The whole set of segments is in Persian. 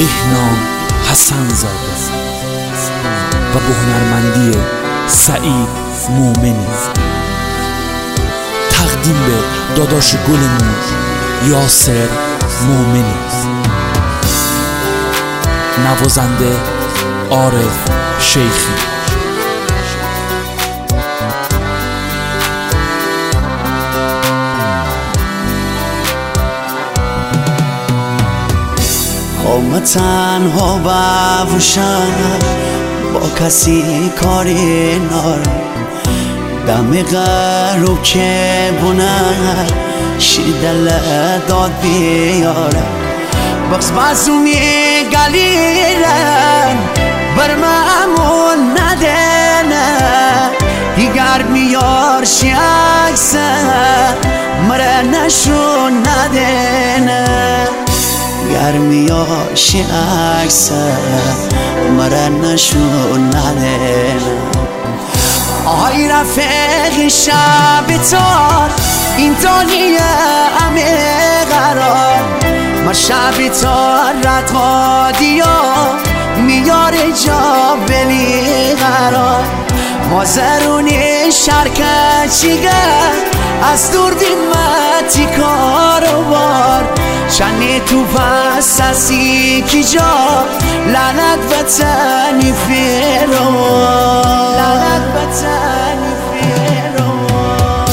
بهنام حسن زاده و به هنرمندی سعید مومنی. تقدیم به داداش گلمون یاسر مومنی. نوازنده عارف شیخی. قوم تنها باشم با کسی کاری نارم، دم غروب که بونه شیر دل داد بیارم، بخص بازونی گلیرم بر مامون ندنه دیگر میار شیعکسه مره نشون ندنه گرمیاشی عکسه مره نشون ندنه. آهای رفیق شب تار این دنیا همه قرار، ما شب تار رتادیا میار جا بلی قرار، ما زرونی شرکت چیگه از دور دیمتی کاروبار، چنی تو پس اسی کی جا لعنت بتنی فیروار، لعنت بتنی فیروار.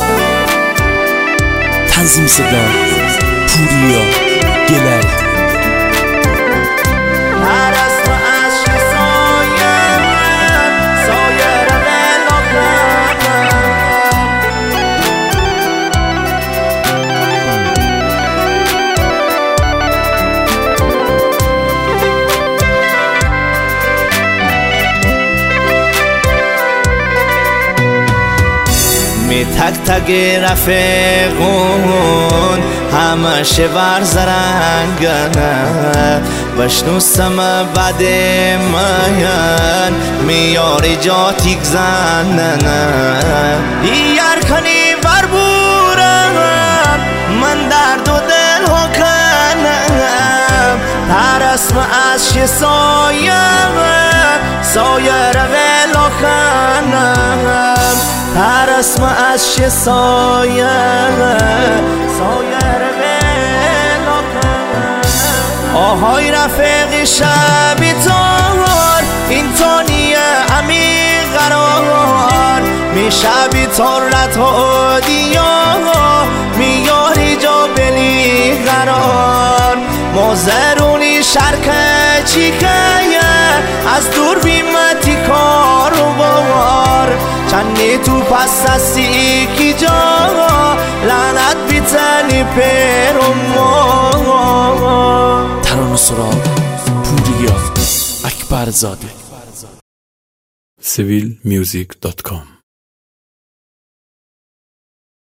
تنظیم صدا پوریا گلر. تک تک رفیقون همشه ورزرنگنه بشنوستم بعد ماین میاری جا تیک زننه دیگر کنی بربورم من درد و دل ها کنم ترسم از شه سایه رویلا کنم ترسم از شه سایه رویلا کنم. آهای رفیق شبی تار این تانیه امی قرار می شبی تار رتادیا میاری جا بلی قرار، ما زرونی شرکه چیکه از دور بیمتی کاروبار، چنی تو پس اسی کی جا لعنت بیتنی پیروار. ترانه سراغ پوریا اکبر زاده. civilmusic.com